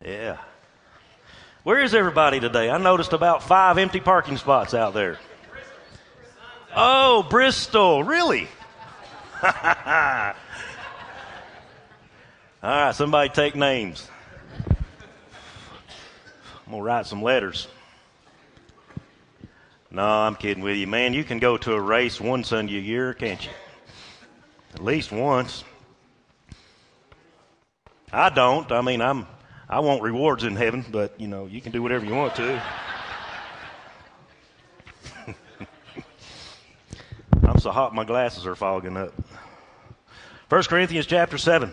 Yeah. Where is everybody today? I noticed about 5 empty parking spots out there. Oh, Bristol. Really? All right, somebody take names. I'm going to write some letters. No, I'm kidding with you. Man, you can go to a race one Sunday a year, can't you? At least once. I don't. I mean, I want rewards in heaven, but, you can do whatever you want to. I'm so hot my glasses are fogging up. 1 Corinthians chapter 7.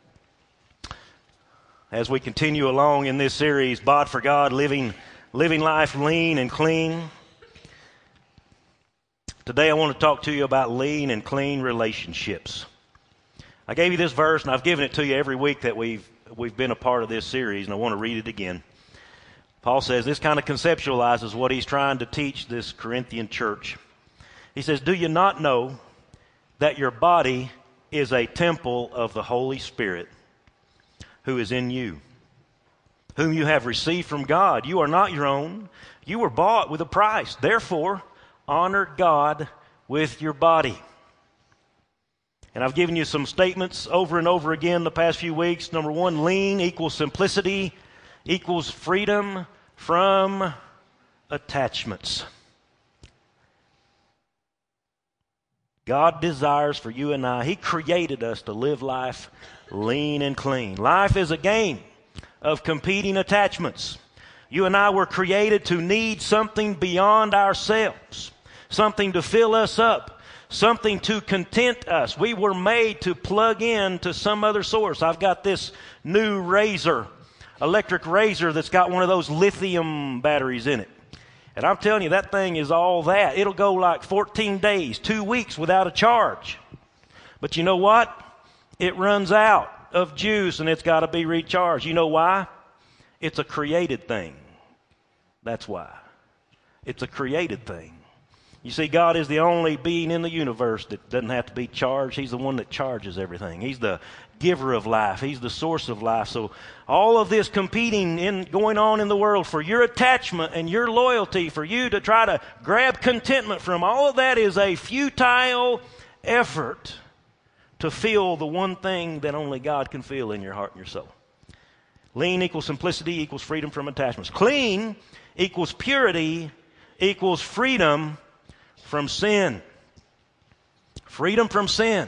As we continue along in this series, Bod for God, living life lean and clean. Today I want to talk to you about lean and clean relationships. I gave you this verse, and I've given it to you every week that we've been a part of this series, and I want to read it again. Paul says this kind of conceptualizes what he's trying to teach this Corinthian church. He says, "Do you not know that your body is a temple of the Holy Spirit who is in you, whom you have received from God? You are not your own. You were bought with a price. Therefore, honor God with your body." And I've given you some statements over and over again the past few weeks. Number one, lean equals simplicity equals freedom from attachments. God desires for you and I, He created us to live life lean and clean. Life is a game of competing attachments. You and I were created to need something beyond ourselves, something to fill us up, something to content us. We were made to plug in to some other source. I've got this new electric razor that's got one of those lithium batteries in it. And I'm telling you, that thing is all that. It'll go like 14 days, 2 weeks without a charge. But you know what? It runs out of juice and it's got to be recharged. You know why? It's a created thing. That's why. It's a created thing. You see, God is the only being in the universe that doesn't have to be charged. He's the one that charges everything. He's the giver of life. He's the source of life. So all of this competing going on in the world for your attachment and your loyalty, for you to try to grab contentment from, all of that is a futile effort to feel the one thing that only God can feel in your heart and your soul. Lean equals simplicity equals freedom from attachments. Clean equals purity equals freedom from sin. Freedom from sin.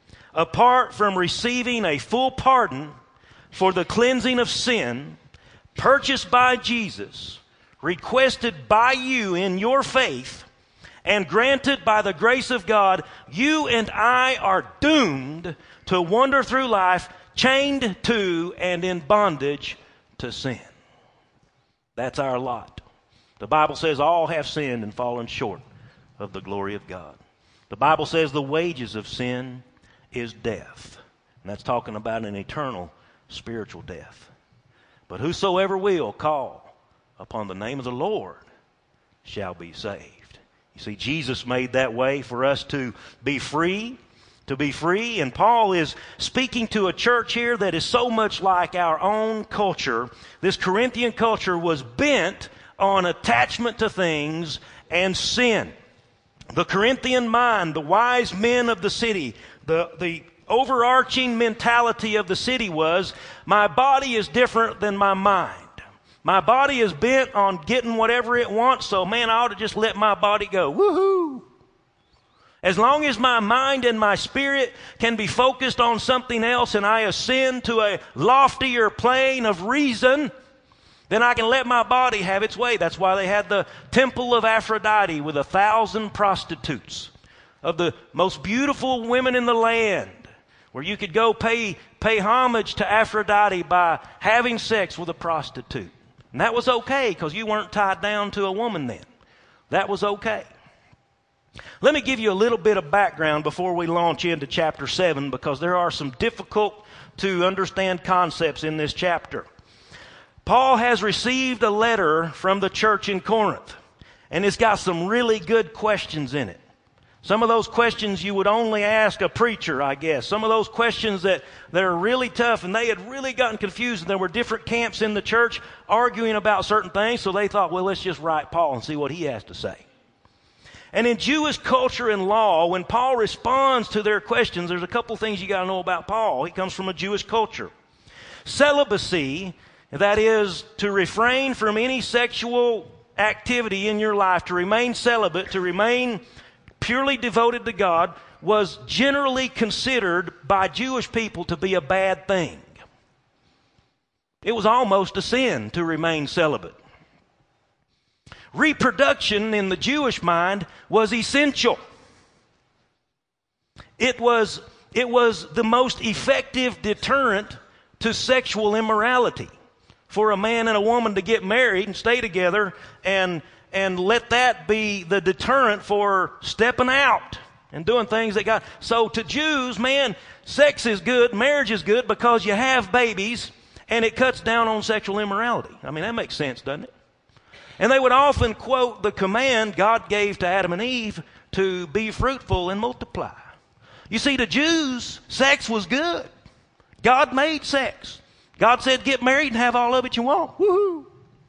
Apart from receiving a full pardon for the cleansing of sin, purchased by Jesus, requested by you in your faith, and granted by the grace of God, you and I are doomed to wander through life chained to and in bondage to sin. That's our lot. The Bible says all have sinned and fallen short of the glory of God. The Bible says the wages of sin is death. And that's talking about an eternal spiritual death. But whosoever will call upon the name of the Lord shall be saved. You see, Jesus made that way for us to be free. And Paul is speaking to a church here that is so much like our own culture. This Corinthian culture was bent on attachment to things and sin. The Corinthian mind, the wise men of the city, the overarching mentality of the city was, my body is different than my mind. My body is bent on getting whatever it wants, so man, I ought to just let my body go. Woohoo! As long as my mind and my spirit can be focused on something else and I ascend to a loftier plane of reason, then I can let my body have its way. That's why they had the temple of Aphrodite with 1,000 prostitutes of the most beautiful women in the land, where you could go pay homage to Aphrodite by having sex with a prostitute. And that was okay because you weren't tied down to a woman then. That was okay. Let me give you a little bit of background before we launch into chapter 7, because there are some difficult to understand concepts in this chapter. Paul has received a letter from the church in Corinth, and it's got some really good questions in it. Some of those questions you would only ask a preacher, I guess. Some of those questions that are really tough, and they had really gotten confused, and there were different camps in the church arguing about certain things, so they thought, well, let's just write Paul and see what he has to say. And in Jewish culture and law, when Paul responds to their questions, there's a couple things you got to know about Paul. He comes from a Jewish culture. Celibacy, that is, to refrain from any sexual activity in your life, to remain celibate, to remain purely devoted to God, was generally considered by Jewish people to be a bad thing. It was almost a sin to remain celibate. Reproduction in the Jewish mind was essential. It was the most effective deterrent to sexual immorality. For a man and a woman to get married and stay together and let that be the deterrent for stepping out and doing things that God. So to Jews, man, sex is good, marriage is good because you have babies and it cuts down on sexual immorality. I mean, that makes sense, doesn't it? And they would often quote the command God gave to Adam and Eve to be fruitful and multiply. You see, to Jews, sex was good. God made sex. God said, get married and have all of it you want. Woohoo!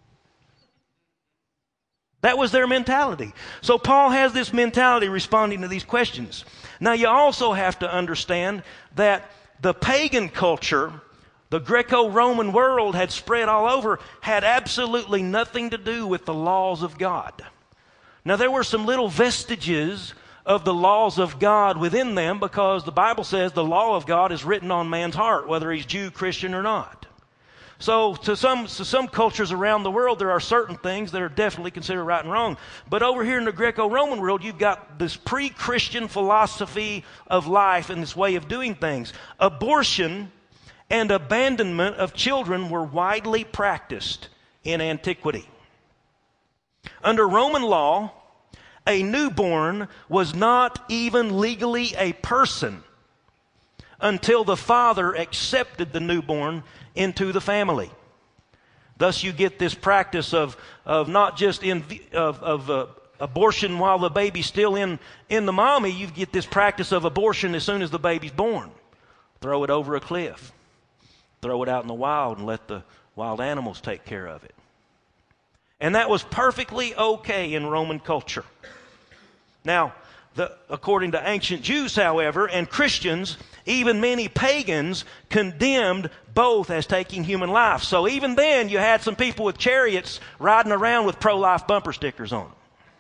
That was their mentality. So Paul has this mentality responding to these questions. Now you also have to understand that the pagan culture, the Greco-Roman world had spread all over, had absolutely nothing to do with the laws of God. Now there were some little vestiges of the laws of God within them because the Bible says the law of God is written on man's heart, whether he's Jew, Christian, or not. So to some cultures around the world, there are certain things that are definitely considered right and wrong. But over here in the Greco-Roman world, you've got this pre-Christian philosophy of life and this way of doing things. Abortion and abandonment of children were widely practiced in antiquity. Under Roman law, a newborn was not even legally a person until the father accepted the newborn into the family. Thus you get this practice of not just abortion while the baby's still in the mommy. You get this practice of abortion as soon as the baby's born. Throw it over a cliff. Throw it out in the wild and let the wild animals take care of it. And that was perfectly okay in Roman culture. Now, according to ancient Jews, however, and Christians, even many pagans condemned both as taking human life. So even then, you had some people with chariots riding around with pro-life bumper stickers on them.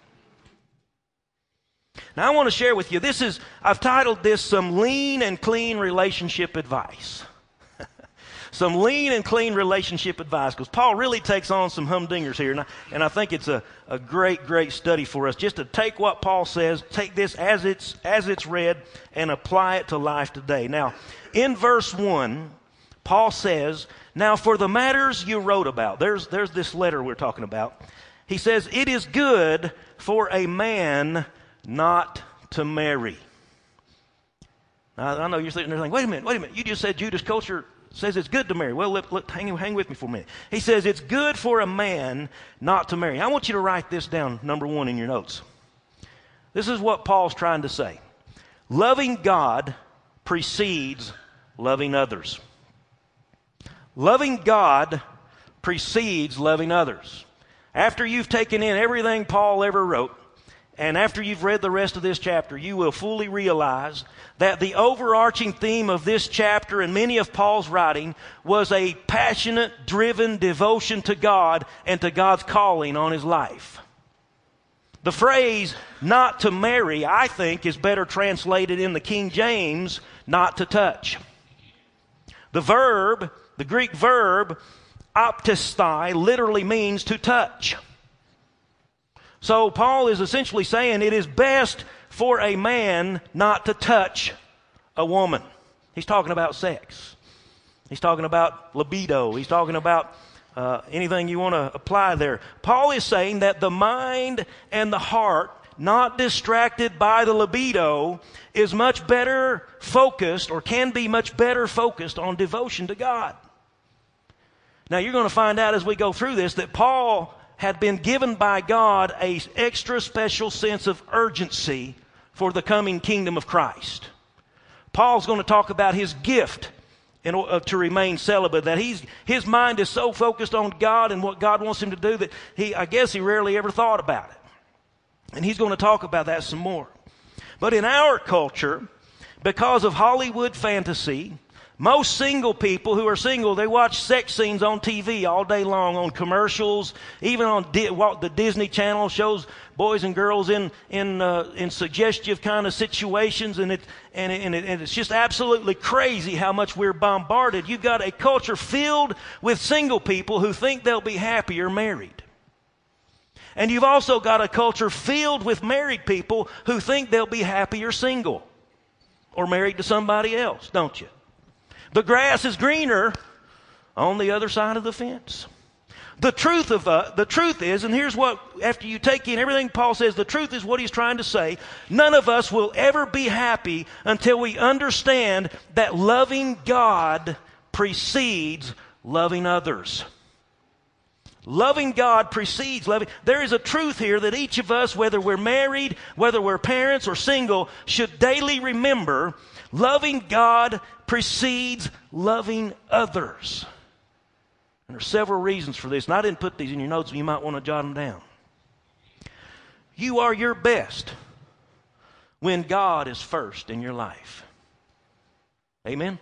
Now I want to share with you, I've titled this Some Lean and Clean Relationship Advice. Some lean and clean relationship advice, because Paul really takes on some humdingers here, and I think it's a great study for us, just to take what Paul says, take this as it's read, and apply it to life today. Now, in verse 1, Paul says, now for the matters you wrote about, there's this letter we're talking about. He says, it is good for a man not to marry. Now, I know you're sitting there thinking, wait a minute, you just said Judas culture says it's good to marry. Well, look, hang with me for a minute. He says it's good for a man not to marry. I want you to write this down, number 1, in your notes. This is what Paul's trying to say. Loving God precedes loving others. Loving God precedes loving others. After you've taken in everything Paul ever wrote, and after you've read the rest of this chapter, you will fully realize that the overarching theme of this chapter and many of Paul's writing was a passionate, driven devotion to God and to God's calling on his life. The phrase, not to marry, I think is better translated in the King James, not to touch. The Greek verb, optisthai, literally means to touch. So Paul is essentially saying it is best for a man not to touch a woman. He's talking about sex. He's talking about libido. He's talking about anything you want to apply there. Paul is saying that the mind and the heart, not distracted by the libido, is much better focused, or can be much better focused on devotion to God. Now you're going to find out as we go through this that Paul had been given by God an extra special sense of urgency for the coming kingdom of Christ. Paul's going to talk about his gift to remain celibate, that his mind is so focused on God and what God wants him to do that I guess he rarely ever thought about it. And he's going to talk about that some more. But in our culture, because of Hollywood fantasy, most single people who are single, they watch sex scenes on TV all day long, on commercials, even on the Disney Channel shows boys and girls in suggestive kind of situations, and it's just absolutely crazy how much we're bombarded. You've got a culture filled with single people who think they'll be happier married. And you've also got a culture filled with married people who think they'll be happier single or married to somebody else, don't you? The grass is greener on the other side of the fence. The truth is, and here's what, after you take in everything Paul says, the truth is what he's trying to say. None of us will ever be happy until we understand that loving God precedes loving others. Loving God precedes loving. There is a truth here that each of us, whether we're married, whether we're parents or single, should daily remember. Loving God precedes loving others. And there are several reasons for this, and I didn't put these in your notes, but you might want to jot them down. You are your best when God is first in your life. Amen?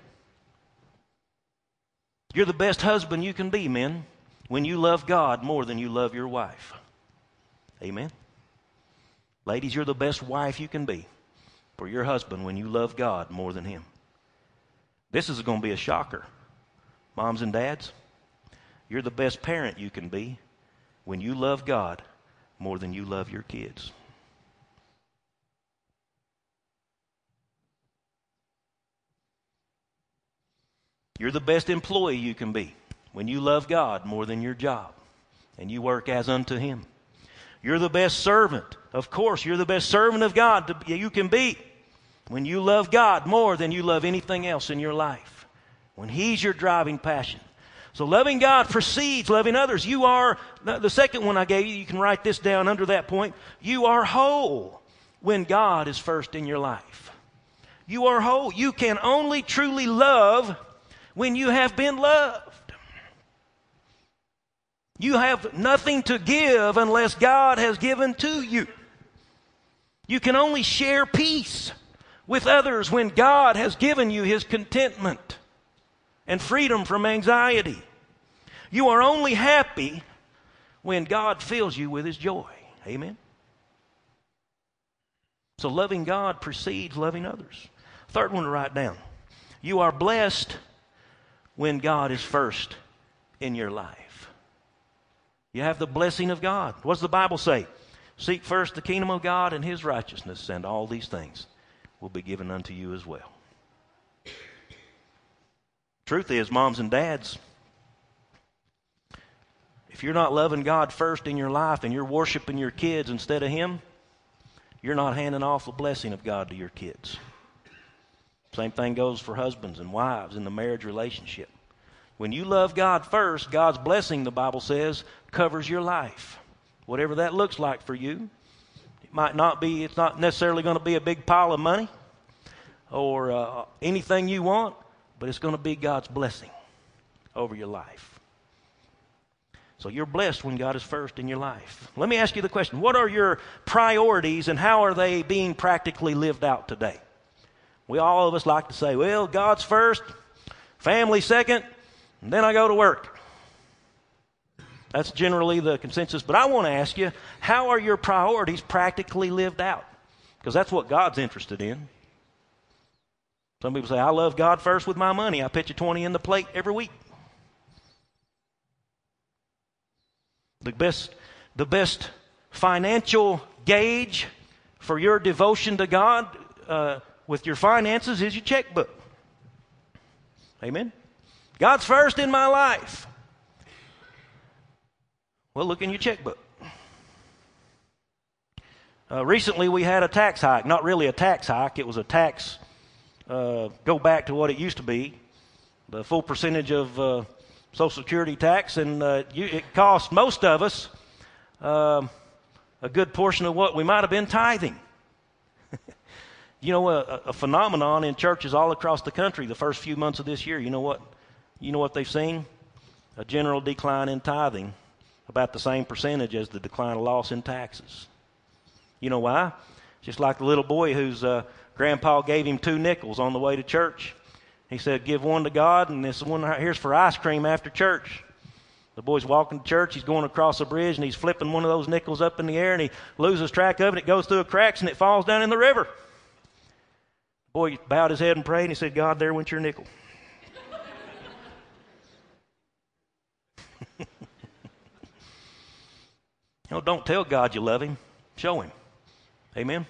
You're the best husband you can be, men, when you love God more than you love your wife. Amen? Ladies, you're the best wife you can be for your husband when you love God more than him. This is going to be a shocker. Moms and dads, you're the best parent you can be when you love God more than you love your kids. You're the best employee you can be when you love God more than your job and you work as unto him. You're the best servant. Of course, you're the best servant of God you can be when you love God more than you love anything else in your life. When he's your driving passion. So loving God precedes loving others. You are, the second one I gave you can write this down under that point. You are whole when God is first in your life. You are whole. You can only truly love when you have been loved. You have nothing to give unless God has given to you. You can only share peace with others when God has given you his contentment and freedom from anxiety. You are only happy when God fills you with his joy. Amen? So loving God precedes loving others. Third one to write down. You are blessed when God is first in your life. You have the blessing of God. What does the Bible say? Seek first the kingdom of God and his righteousness, and all these things will be given unto you as well. Truth is, moms and dads, if you're not loving God first in your life and you're worshiping your kids instead of him, you're not handing off the blessing of God to your kids. Same thing goes for husbands and wives in the marriage relationship. When you love God first, God's blessing, the Bible says, covers your life. Whatever that looks like for you. It's not necessarily going to be a big pile of money or anything you want, but it's going to be God's blessing over your life. So you're blessed when God is first in your life. Let me ask you the question. What are your priorities and how are they being practically lived out today? All of us like to say, well, God's first, family second, and then I go to work. That's generally the consensus. But I want to ask you, how are your priorities practically lived out? Because that's what God's interested in. Some people say, I love God first with my money. I pitch a 20 in the plate every week. The best financial gauge for your devotion to God with your finances is your checkbook. Amen? God's first in my life. Well, look in your checkbook. Recently we had a tax hike. Not really a tax hike. It was a tax, go back to what it used to be. The full percentage of Social Security tax. And it cost most of us a good portion of what we might have been tithing. You know, a phenomenon in churches all across the country the first few months of this year, you know what they've seen? A general decline in tithing, about the same percentage as the decline of loss in taxes. You know why? Just like the little boy whose grandpa gave him 2 nickels on the way to church. He said, give one to God, and this one right here's for ice cream after church. The boy's walking to church, he's going across a bridge, and he's flipping one of those nickels up in the air, and he loses track of it, it goes through the cracks, and it falls down in the river. The boy bowed his head and prayed, and he said, God, there went your nickel. Don't tell God you love him. Show him. Amen?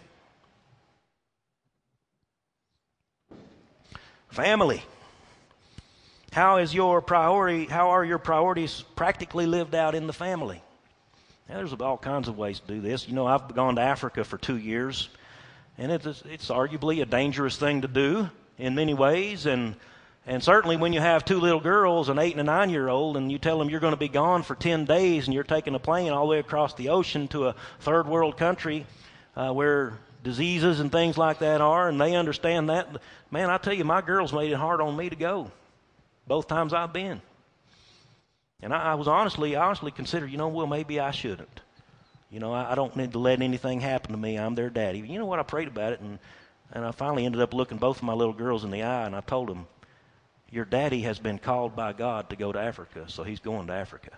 Family. How are your priorities practically lived out in the family? Now, there's all kinds of ways to do this. You know, I've gone to Africa for 2 years, and it's arguably a dangerous thing to do in many ways, and certainly when you have 2 little girls, an 8 and a 9-year-old, and you tell them you're going to be gone for 10 days and you're taking a plane all the way across the ocean to a third world country where diseases and things like that are, and they understand that. Man, I tell you, my girls made it hard on me to go both times I've been. And I honestly considered, well, maybe I shouldn't. I don't need to let anything happen to me. I'm their daddy. You know what? I prayed about it, and I finally ended up looking both of my little girls in the eye, and I told them, your daddy has been called by God to go to Africa, so he's going to Africa.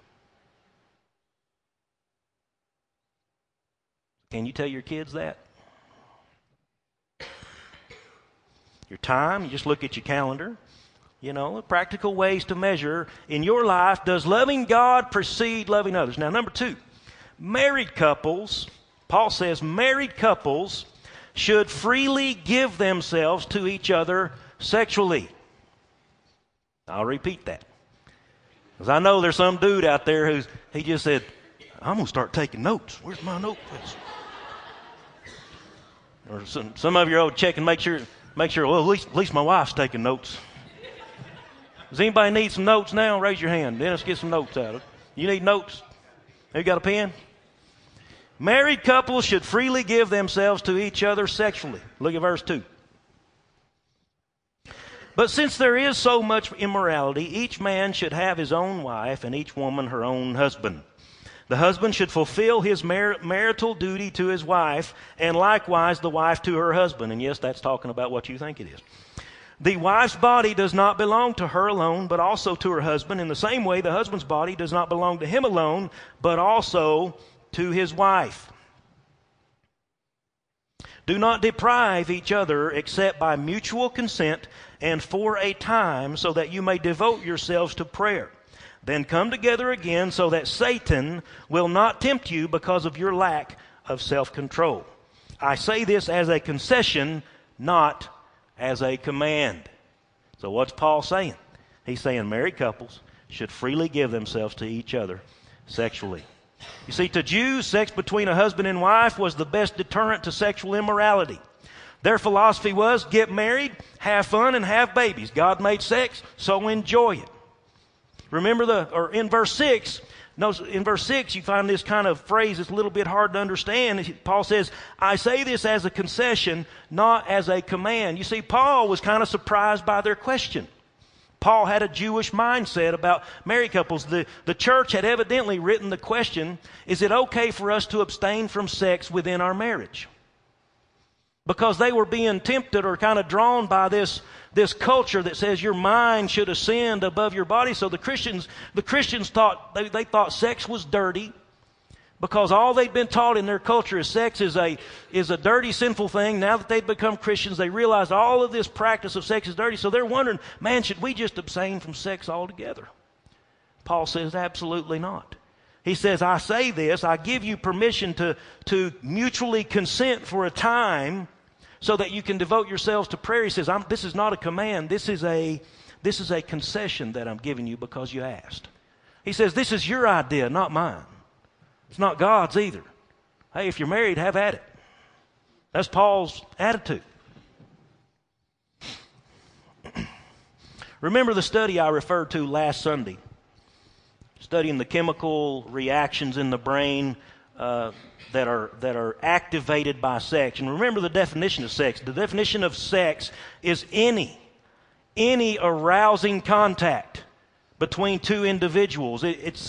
Can you tell your kids that? Your time, you just look at your calendar. Practical ways to measure in your life, does loving God precede loving others? Now, number 2, married couples, Paul says married couples should freely give themselves to each other sexually. I'll repeat that. Because I know there's some dude out there he just said, I'm going to start taking notes. Where's my notebooks? Or some of you are checking, make sure, well, at least my wife's taking notes. Does anybody need some notes now? Raise your hand. Dennis, get some notes out. You need notes? You got a pen? Married couples should freely give themselves to each other sexually. Look at verse 2. But since there is so much immorality, each man should have his own wife and each woman her own husband. The husband should fulfill his marital duty to his wife, and likewise the wife to her husband. And yes, that's talking about what you think it is. The wife's body does not belong to her alone, but also to her husband. In the same way, the husband's body does not belong to him alone, but also to his wife. Do not deprive each other except by mutual consent and for a time, so that you may devote yourselves to prayer. Then come together again so that Satan will not tempt you because of your lack of self-control. I say this as a concession, not as a command. So what's Paul saying? He's saying married couples should freely give themselves to each other sexually. You see, to Jews, sex between a husband and wife was the best deterrent to sexual immorality. Their philosophy was, get married, have fun, and have babies. God made sex, so enjoy it. Remember in verse 6, you find this kind of phrase that's a little bit hard to understand. Paul says, I say this as a concession, not as a command. You see, Paul was kind of surprised by their question. Paul had a Jewish mindset about married couples. The church had evidently written the question, is it okay for us to abstain from sex within our marriage? Because they were being tempted or kind of drawn by this culture that says your mind should ascend above your body. So the Christians thought, they thought sex was dirty, because all they'd been taught in their culture is sex is a dirty, sinful thing. Now that they've become Christians, they realize all of this practice of sex is dirty. So they're wondering, man, should we just abstain from sex altogether? Paul says, absolutely not. He says, I say this, I give you permission to mutually consent for a time so that you can devote yourselves to prayer. He says, this is not a command. This is a concession that I'm giving you because you asked. He says, this is your idea, not mine. It's not God's either. Hey, if you're married, have at it. That's Paul's attitude. Remember the study I referred to last Sunday, studying the chemical reactions in the brain that are activated by sex. And remember the definition of sex. The definition of sex is any arousing contact between two individuals. It's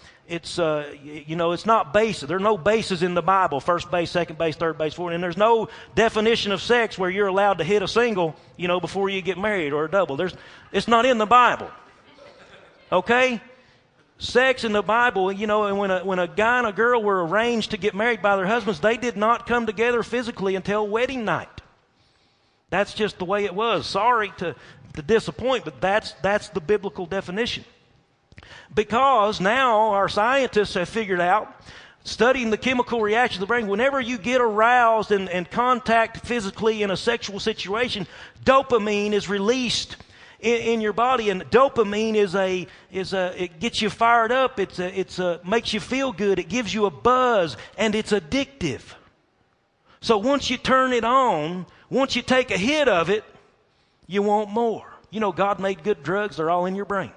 not bases. There are no bases in the Bible: first base, second base, third base, fourth. And there's no definition of sex where you're allowed to hit a single, before you get married, or a double. It's not in the Bible. Okay? Sex in the Bible, and when a guy and a girl were arranged to get married by their husbands, they did not come together physically until wedding night. That's just the way it was. Sorry to disappoint, but that's the biblical definition. Because now our scientists have figured out, studying the chemical reaction of the brain, whenever you get aroused and contact physically in a sexual situation, dopamine is released in your body, and dopamine it gets you fired up. It makes you feel good. It gives you a buzz, and it's addictive. So once you turn it on, once you take a hit of it, you want more. God made good drugs. They're all in your brain.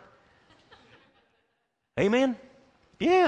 Amen? Yeah.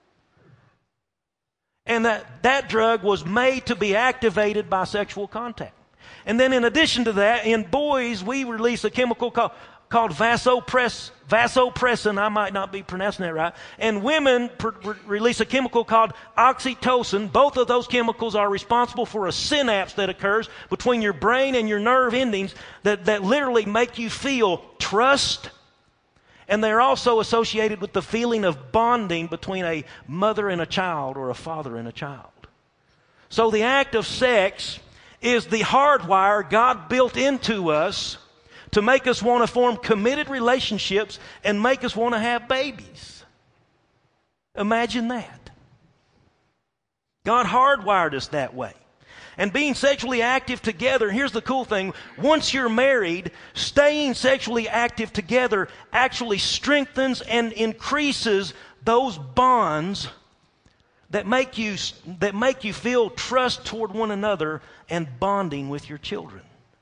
And that drug was made to be activated by sexual contact. And then in addition to that, in boys, we release a chemical called vasopressin. I might not be pronouncing that right. And women release a chemical called oxytocin. Both of those chemicals are responsible for a synapse that occurs between your brain and your nerve endings that literally make you feel trust. And they're also associated with the feeling of bonding between a mother and a child, or a father and a child. So the act of sex is the hardwire God built into us to make us want to form committed relationships and make us want to have babies. Imagine that. God hardwired us that way. And being sexually active together, here's the cool thing: once you're married, staying sexually active together actually strengthens and increases those bonds that make you feel trust toward one another and bonding with your children.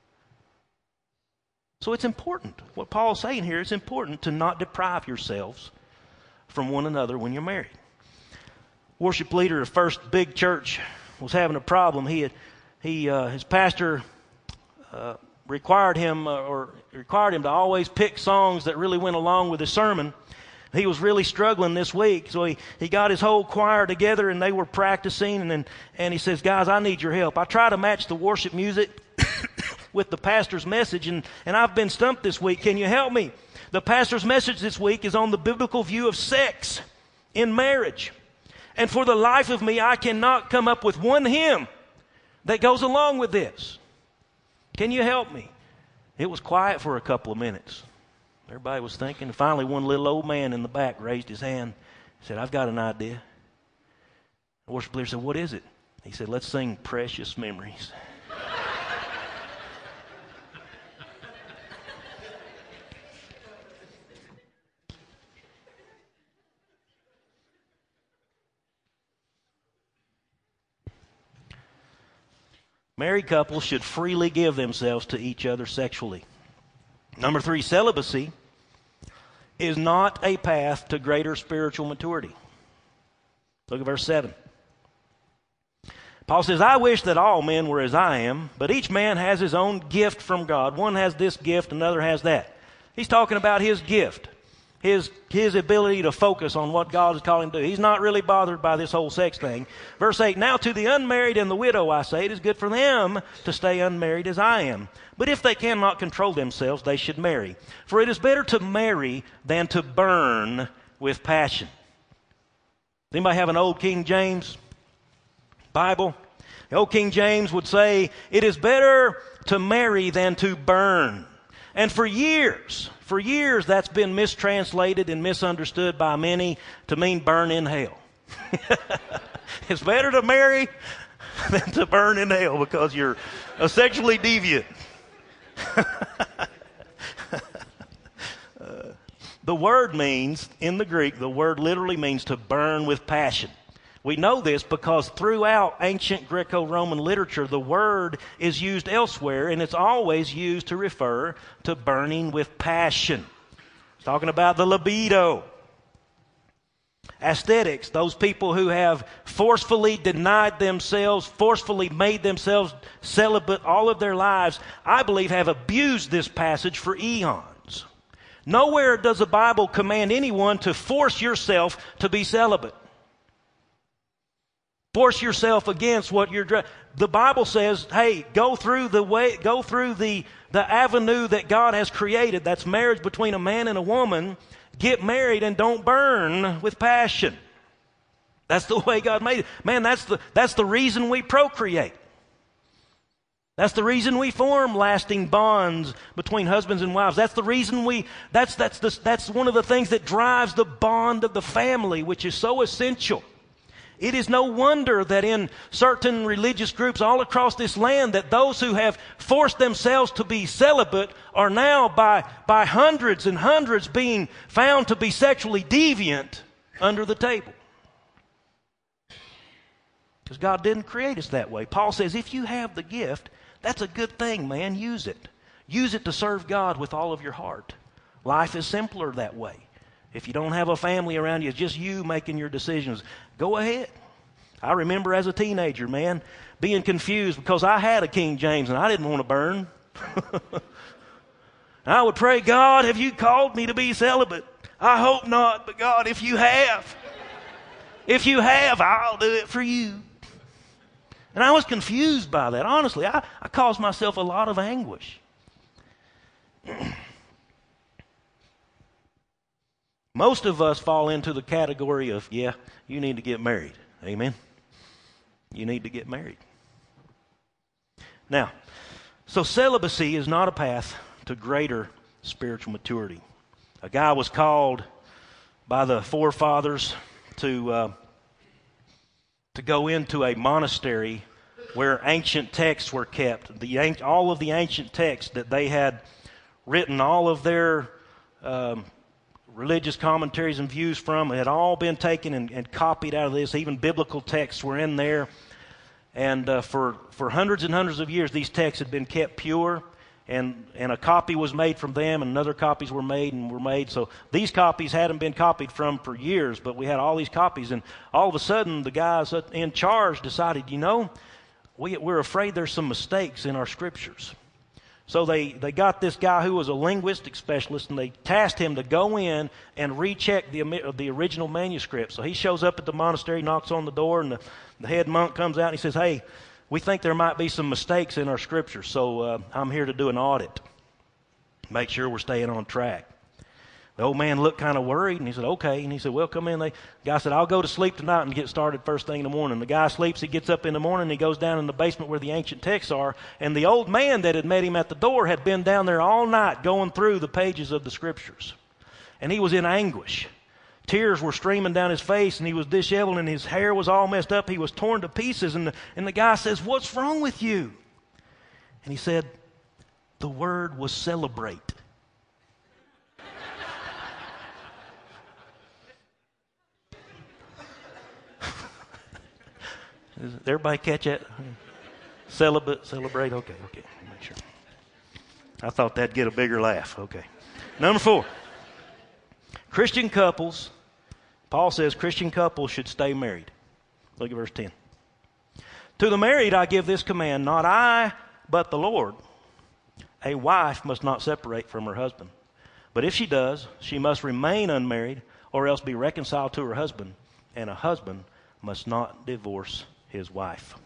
So it's important. What Paul's saying here, it's important to not deprive yourselves from one another when you're married. Worship leader of First Big Church was having a problem. His pastor required him to always pick songs that really went along with his sermon. He was really struggling this week, so he got his whole choir together, and they were practicing, and he says, "Guys, I need your help. I try to match the worship music with the pastor's message, and I've been stumped this week. Can you help me?" The pastor's message this week is on the biblical view of sex in marriage. And for the life of me, I cannot come up with one hymn that goes along with this. Can you help me? It was quiet for a couple of minutes. Everybody was thinking. Finally, one little old man in the back raised his hand. He said, "I've got an idea." The worship leader said, "What is it?" He said, "Let's sing Precious Memories." Married couples should freely give themselves to each other sexually. Number 3, celibacy is not a path to greater spiritual maturity. Look at verse 7. Paul says, "I wish that all men were as I am, but each man has his own gift from God." One has this gift, another has that. He's talking about his gift, his ability to focus on what God is calling him to do. He's not really bothered by this whole sex thing. Verse 8, "Now to the unmarried and the widow I say, it is good for them to stay unmarried as I am. But if they cannot control themselves, they should marry. For it is better to marry than to burn with passion." Anybody have an old King James Bible? The old King James would say, "It is better to marry than to burn." And for years that's been mistranslated and misunderstood by many to mean burn in hell. It's better to marry than to burn in hell because you're a sexually deviant. The word means, in the Greek, the word literally means to burn with passion. We know this because throughout ancient Greco-Roman literature, the word is used elsewhere, and it's always used to refer to burning with passion. It's talking about the libido. Ascetics, those people who have forcefully denied themselves, forcefully made themselves celibate all of their lives, I believe have abused this passage for eons. Nowhere does the Bible command anyone to force yourself to be celibate. Force yourself against what you're. The Bible says, hey, go through the avenue that God has created. That's marriage between a man and a woman. Get married and don't burn with passion. That's the way God made it. Man, that's the reason we procreate. That's the reason we form lasting bonds between husbands and wives. That's the reason that's one of the things that drives the bond of the family, which is so essential. It is no wonder that in certain religious groups all across this land that those who have forced themselves to be celibate are now by hundreds and hundreds being found to be sexually deviant under the table. Because God didn't create us that way. Paul says if you have the gift, that's a good thing, man. Use it. Use it to serve God with all of your heart. Life is simpler that way. If you don't have a family around you, it's just you making your decisions. Go ahead. I remember as a teenager, man, being confused because I had a King James and I didn't want to burn. I would pray, God, have you called me to be celibate? I hope not, but God, if you have, I'll do it for you. And I was confused by that. Honestly, I caused myself a lot of anguish. Most of us fall into the category of, yeah, you need to get married. Amen? You need to get married. Now, so celibacy is not a path to greater spiritual maturity. A guy was called by the forefathers to go into a monastery where ancient texts were kept. All of the ancient texts that they had written, all of their religious commentaries and views from had all been taken and copied out of this. Even biblical texts were in there. And for hundreds and hundreds of years, these texts had been kept pure. And a copy was made from them, and other copies were made. So these copies hadn't been copied from for years, but we had all these copies. And all of a sudden, the guys in charge decided, we're afraid there's some mistakes in our scriptures. So they got this guy who was a linguistic specialist, and they tasked him to go in and recheck the original manuscript. So he shows up at the monastery, knocks on the door, and the head monk comes out and he says, hey, we think there might be some mistakes in our scriptures, so I'm here to do an audit. Make sure we're staying on track. The old man looked kind of worried, and he said, okay. And he said, well, come in. The guy said, I'll go to sleep tonight and get started first thing in the morning. The guy sleeps, he gets up in the morning, he goes down in the basement where the ancient texts are, and the old man that had met him at the door had been down there all night going through the pages of the scriptures. And he was in anguish. Tears were streaming down his face, and he was disheveled, and his hair was all messed up. He was torn to pieces, and the guy says, what's wrong with you? And he said, the word was celebrate. Does everybody catch that? Celebrate. Okay. Make sure. I thought that'd get a bigger laugh. Okay. Number 4. Christian couples. Paul says Christian couples should stay married. Look at verse 10. To the married I give this command, not I, but the Lord. A wife must not separate from her husband. But if she does, she must remain unmarried or else be reconciled to her husband. And a husband must not divorce his wife.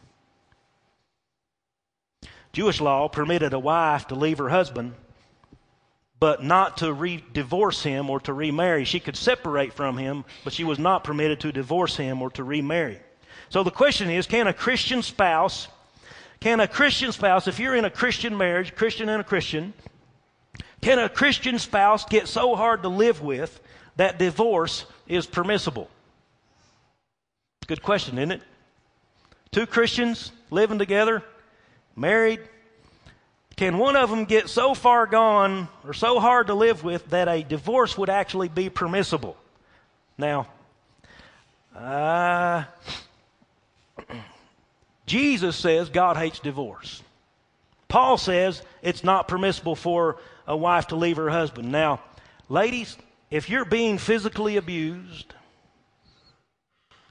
Jewish law permitted a wife to leave her husband, but not to divorce him or to remarry. She could separate from him, but she was not permitted to divorce him or to remarry. So the question is, can a Christian spouse, if you're in a Christian marriage, Christian and a Christian, can a Christian spouse get so hard to live with that divorce is permissible? Good question, isn't it? 2 Christians living together, married. Can one of them get so far gone or so hard to live with that a divorce would actually be permissible? Now, Jesus says God hates divorce. Paul says it's not permissible for a wife to leave her husband. Now, ladies, if you're being physically abused,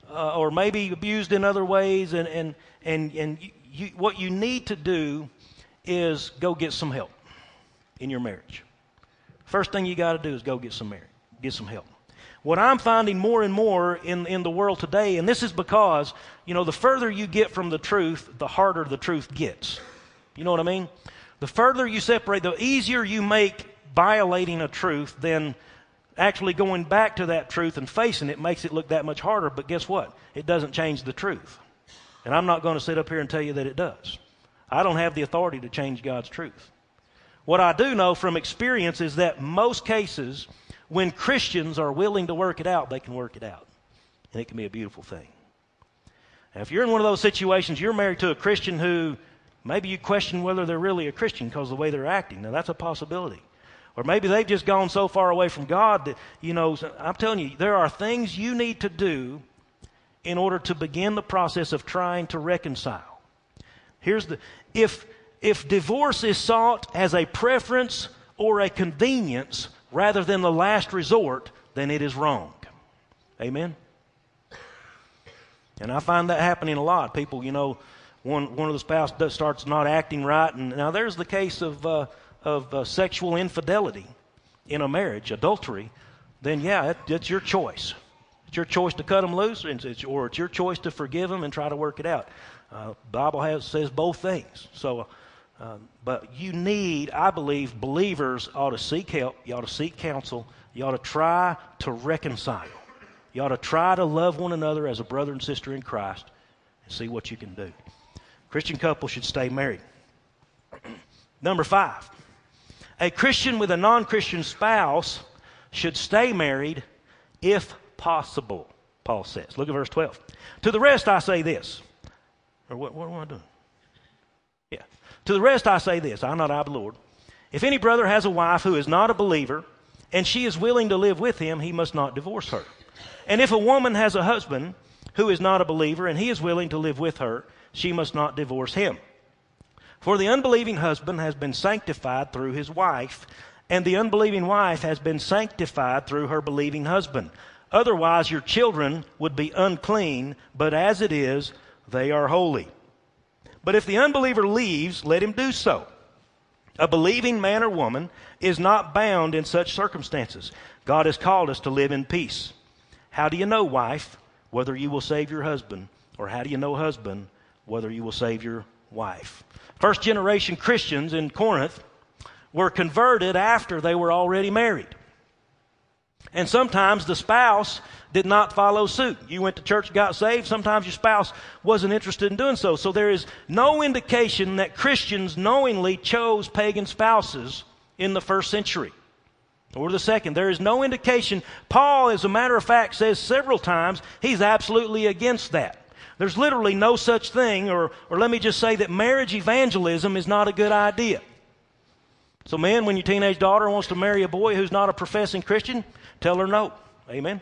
or maybe abused in other ways, and what you need to do is go get some help in your marriage. First thing you got to do is go get some help. What I'm finding more and more in the world today, and this is because, the further you get from the truth, the harder the truth gets. You know what I mean? The further you separate, the easier you make violating a truth, then actually going back to that truth and facing it makes it look that much harder. But guess what? It doesn't change the truth. And I'm not going to sit up here and tell you that it does. I don't have the authority to change God's truth. What I do know from experience is that most cases, when Christians are willing to work it out, they can work it out. And it can be a beautiful thing. Now, if you're in one of those situations, you're married to a Christian who maybe you question whether they're really a Christian because of the way they're acting. Now, that's a possibility. Or maybe they've just gone so far away from God that, I'm telling you, there are things you need to do in order to begin the process of trying to reconcile. If divorce is sought as a preference or a convenience rather than the last resort, then it is wrong. Amen? And I find that happening a lot. People, one of the spouse starts not acting right. And now there's the case of sexual infidelity in a marriage, adultery. Then, it's your choice. It's your choice to cut them loose, or it's your choice to forgive them and try to work it out. Bible says both things. So, but I believe, believers ought to seek help. You ought to seek counsel. You ought to try to reconcile. You ought to try to love one another as a brother and sister in Christ and see what you can do. Christian couple should stay married. Number 5, a Christian with a non-Christian spouse should stay married if possible, Paul says. Look at verse 12. To the rest I say this. Or what am I doing? Yeah. To the rest I say this, I, not I, but Lord. If any brother has a wife who is not a believer, and she is willing to live with him, he must not divorce her. And if a woman has a husband who is not a believer, and he is willing to live with her, she must not divorce him. For the unbelieving husband has been sanctified through his wife, and the unbelieving wife has been sanctified through her believing husband. Otherwise your children would be unclean, but as it is, they are holy. But if the unbeliever leaves, let him do so. A believing man or woman is not bound in such circumstances. God has called us to live in peace. How do you know, wife, whether you will save your husband? Or how do you know, husband, whether you will save your wife? First generation Christians in Corinth were converted after they were already married. And sometimes the spouse did not follow suit. You went to church, got saved. Sometimes your spouse wasn't interested in doing so. So there is no indication that Christians knowingly chose pagan spouses in the first century or the second. There is no indication. Paul, as a matter of fact, says several times he's absolutely against that. There's literally no such thing, or let me just say that marriage evangelism is not a good idea. So men, when your teenage daughter wants to marry a boy who's not a professing Christian, tell her no. Amen?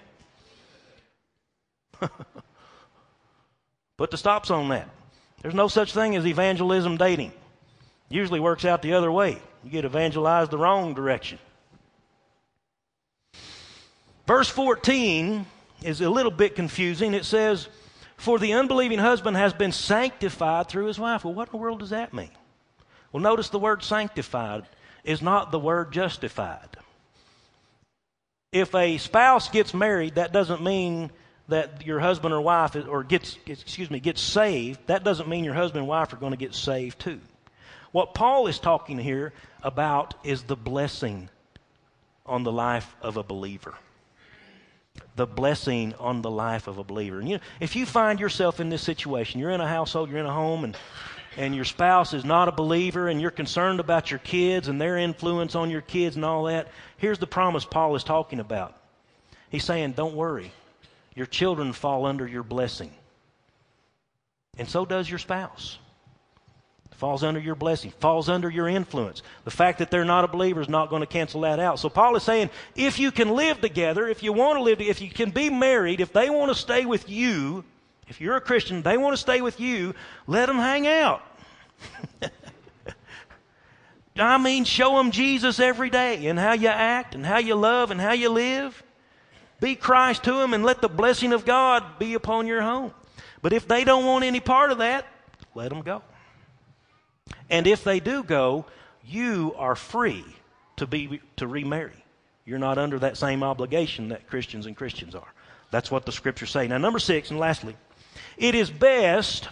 Put the stops on that. There's no such thing as evangelism dating. Usually works out the other way. You get evangelized the wrong direction. Verse 14 is a little bit confusing. It says, for the unbelieving husband has been sanctified through his wife. Well, what in the world does that mean? Well, notice the word sanctified is not the word justified. If a spouse gets married, that doesn't mean that your husband or wife gets saved. That doesn't mean your husband and wife are going to get saved too. What Paul is talking here about is the blessing on the life of a believer. The blessing on the life of a believer. And if you find yourself in this situation, you're in a household, you're in a home, and your spouse is not a believer, and you're concerned about your kids and their influence on your kids and all that, here's the promise Paul is talking about. He's saying, don't worry. Your children fall under your blessing. And so does your spouse. Falls under your blessing, falls under your influence. The fact that they're not a believer is not going to cancel that out. So Paul is saying, if you can live together, if you want to live, if you can be married, if they want to stay with you, if you're a Christian, they want to stay with you, let them hang out. Show them Jesus every day and how you act and how you love and how you live. Be Christ to them and let the blessing of God be upon your home. But if they don't want any part of that, let them go. And if they do go, you are free to remarry. You're not under that same obligation that Christians and Christians are. That's what the Scriptures say. Now, number 6, and lastly, it is best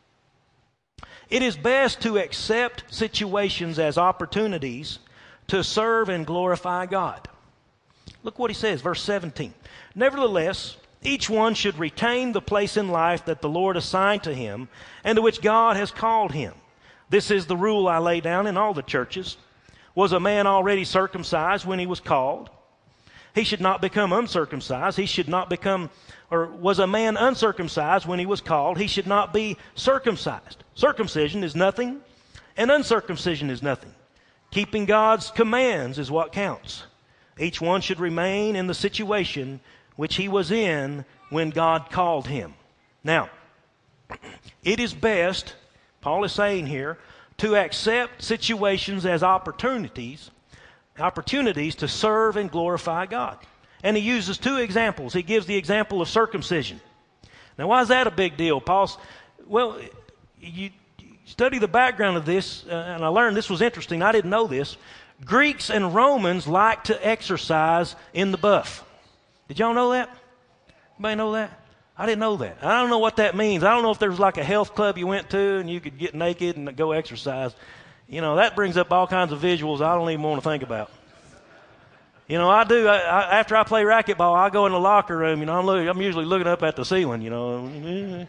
to accept situations as opportunities to serve and glorify God. Look what he says, verse 17. Nevertheless, each one should retain the place in life that the Lord assigned to him and to which God has called him. This is the rule I lay down in all the churches. Was a man already circumcised when he was called? He should not become uncircumcised. Was a man uncircumcised when he was called? He should not be circumcised. Circumcision is nothing, and uncircumcision is nothing. Keeping God's commands is what counts. Each one should remain in the situation which he was in when God called him. Now, it is best, Paul is saying here, to accept situations as opportunities to serve and glorify God. And he uses 2 examples. He gives the example of circumcision. Now, why is that a big deal? Well, you study the background of this, and I learned this was interesting. I didn't know this. Greeks and Romans like to exercise in the buff. Did y'all know that? Anybody know that? I didn't know that. I don't know what that means. I don't know if there was like a health club you went to and you could get naked and go exercise. You know, that brings up all kinds of visuals I don't even want to think about. You know, I do. After I play racquetball, I go in the locker room. You know, I'm usually looking up at the ceiling. You know,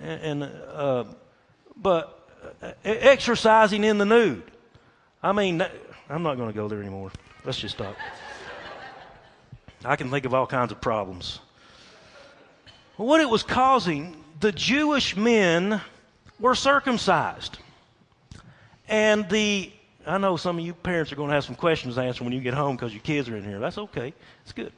but exercising in the nude. I mean, I'm not going to go there anymore. Let's just stop. I can think of all kinds of problems. What it was causing, the Jewish men were circumcised. And I know some of you parents are going to have some questions to answer when you get home because your kids are in here. That's okay. It's good.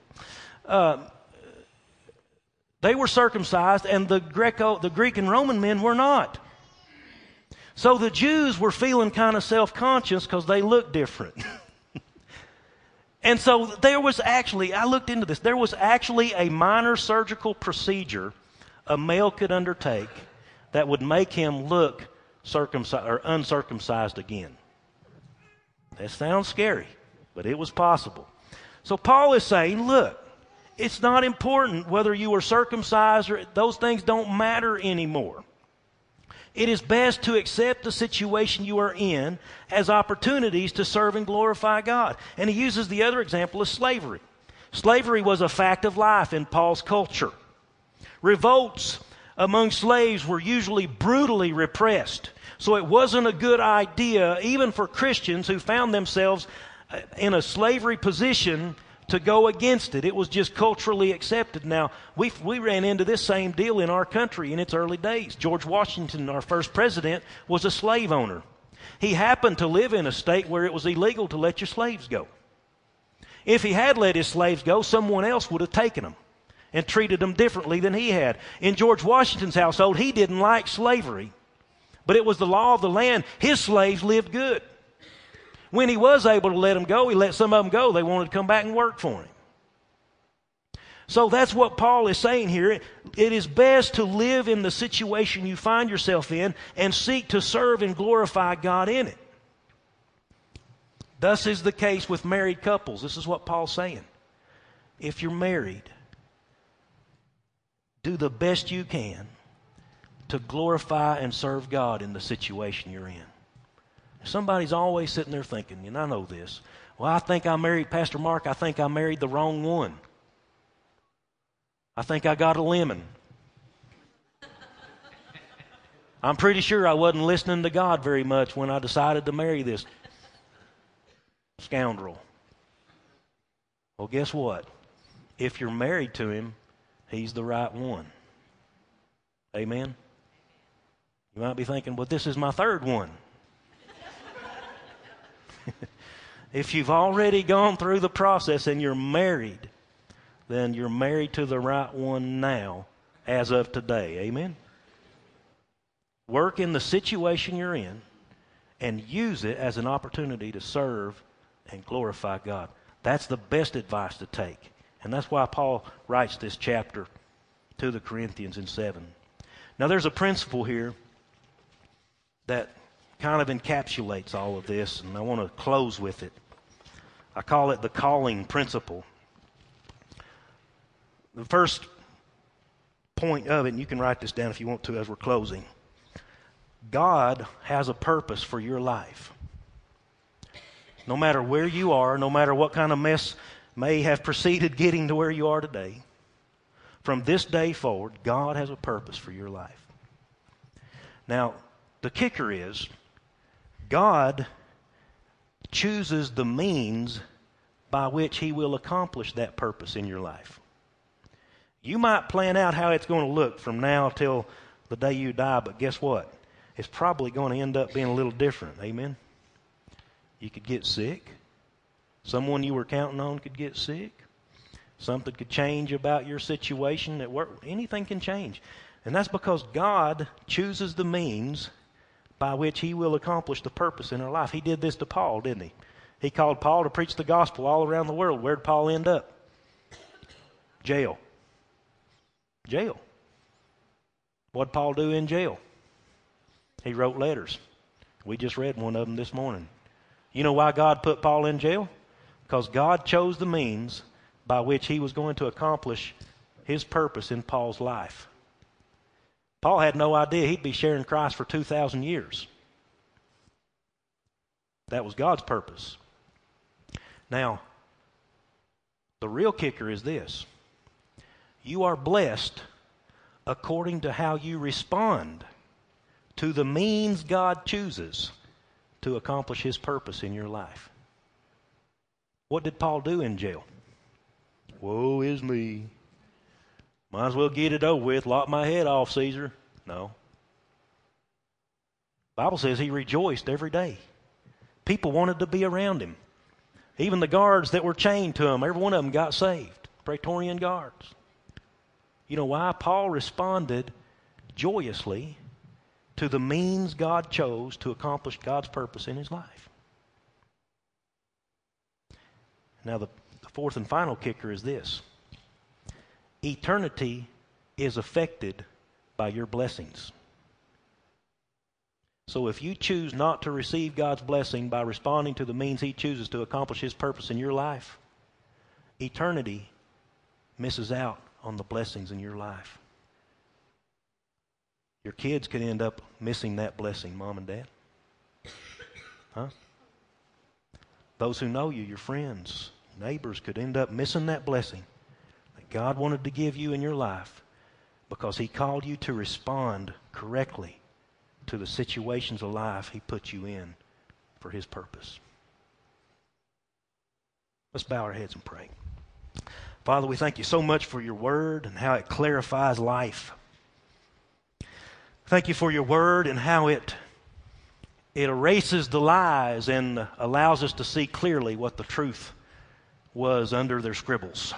They were circumcised, and the Greek and Roman men were not. So the Jews were feeling kind of self-conscious because they looked different. And so there was actually, I looked into this, there was actually a minor surgical procedure a male could undertake that would make him look circumcised or uncircumcised again. That sounds scary, but it was possible. So Paul is saying, look, it's not important whether you were circumcised or those things don't matter anymore. It is best to accept the situation you are in as opportunities to serve and glorify God. And he uses the other example of slavery. Slavery was a fact of life in Paul's culture. Revolts among slaves were usually brutally repressed. So it wasn't a good idea, even for Christians who found themselves in a slavery position, to go against it. It was just culturally accepted. Now, we ran into this same deal in our country in its early days. George Washington, our first president, was a slave owner. He happened to live in a state where it was illegal to let your slaves go. If he had let his slaves go, someone else would have taken them and treated them differently than he had. In George Washington's household, he didn't like slavery, but it was the law of the land. His slaves lived good. When he was able to let them go, he let some of them go. They wanted to come back and work for him. So that's what Paul is saying here. It is best to live in the situation you find yourself in and seek to serve and glorify God in it. Thus is the case with married couples. This is what Paul's saying. If you're married, do the best you can to glorify and serve God in the situation you're in. Somebody's always sitting there thinking, and I know this, well, I think I married, Pastor Mark, I think I married the wrong one. I think I got a lemon. I'm pretty sure I wasn't listening to God very much when I decided to marry this scoundrel. Well, guess what? If you're married to him, he's the right one. Amen? You might be thinking, well, this is my third one. If you've already gone through the process and you're married, then you're married to the right one now, as of today. Amen? Work in the situation you're in and use it as an opportunity to serve and glorify God. That's the best advice to take And that's why Paul writes this chapter to the Corinthians in 7. Now there's a principle here that kind of encapsulates all of this, and I want to close with it. I call it the calling principle. The first point of it, and you can write this down if you want to as we're closing. God has a purpose for your life. No matter where you are, no matter what kind of mess may have preceded getting to where you are today, from this day forward, God has a purpose for your life. Now, the kicker is, God chooses the means by which He will accomplish that purpose in your life. You might plan out how it's going to look from now till the day you die, but guess what? It's probably going to end up being a little different. Amen? You could get sick. Someone you were counting on could get sick. Something could change about your situation at work. Anything can change. And that's because God chooses the means by which He will accomplish the purpose in our life. He did this to Paul, didn't He? He called Paul to preach the gospel all around the world. Where did Paul end up? Jail. Jail. What did Paul do in jail? He wrote letters. We just read one of them this morning. You know why God put Paul in jail? Because God chose the means by which He was going to accomplish His purpose in Paul's life. Paul had no idea he'd be sharing Christ for 2,000 years. That was God's purpose. Now, the real kicker is this. You are blessed according to how you respond to the means God chooses to accomplish His purpose in your life. What did Paul do in jail? Woe is me. Might as well get it over with. Lop my head off, Caesar. No. The Bible says he rejoiced every day. People wanted to be around him. Even the guards that were chained to him, every one of them got saved. Praetorian guards. You know why? Paul responded joyously to the means God chose to accomplish God's purpose in his life. Now the fourth and final kicker is this. Eternity is affected by your blessings. So if you choose not to receive God's blessing by responding to the means He chooses to accomplish His purpose in your life, eternity misses out on the blessings in your life. Your kids could end up missing that blessing, Mom and Dad. Huh? Those who know you, your friends, neighbors, could end up missing that blessing that God wanted to give you in your life because He called you to respond correctly to the situations of life He put you in for His purpose. Let's bow our heads and pray. Father, we thank You so much for Your Word and how it clarifies life. Thank You for Your Word and how it erases the lies and allows us to see clearly what the truth was under their scribbles.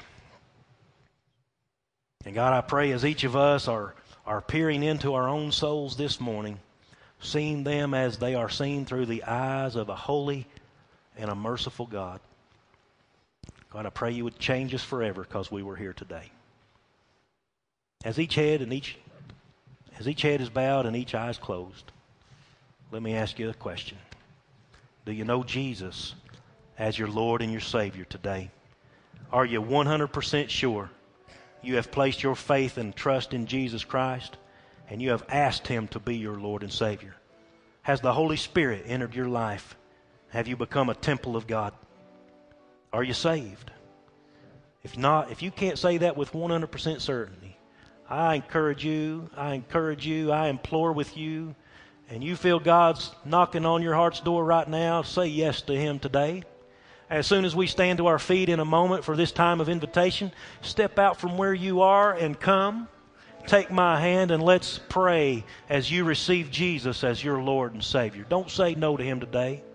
And God, I pray as each of us are peering into our own souls this morning, seeing them as they are seen through the eyes of a holy and a merciful God. God, I pray You would change us forever because we were here today. As each head is bowed and each eye is closed, let me ask you a question. Do you know Jesus as your Lord and your Savior today? Are you 100% sure you have placed your faith and trust in Jesus Christ and you have asked Him to be your Lord and Savior? Has the Holy Spirit entered your life? Have you become a temple of God? Are you saved? If not, if you can't say that with 100% certainty, I encourage you, I implore with you, and you feel God's knocking on your heart's door right now, say yes to Him today. As soon as we stand to our feet in a moment for this time of invitation, step out from where you are and come. Take my hand and let's pray as you receive Jesus as your Lord and Savior. Don't say no to Him today.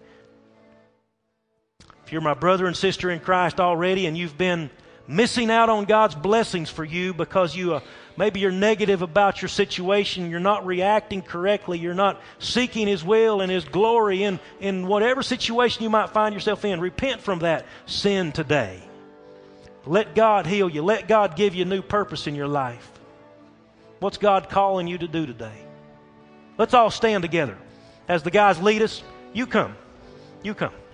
If you're my brother and sister in Christ already and you've been missing out on God's blessings for you because maybe you're negative about your situation, you're not reacting correctly, you're not seeking His will and His glory in whatever situation you might find yourself in, repent from that sin today. Let God heal you. Let God give you a new purpose in your life. What's God calling you to do today? Let's all stand together. As the guys lead us, you come. You come.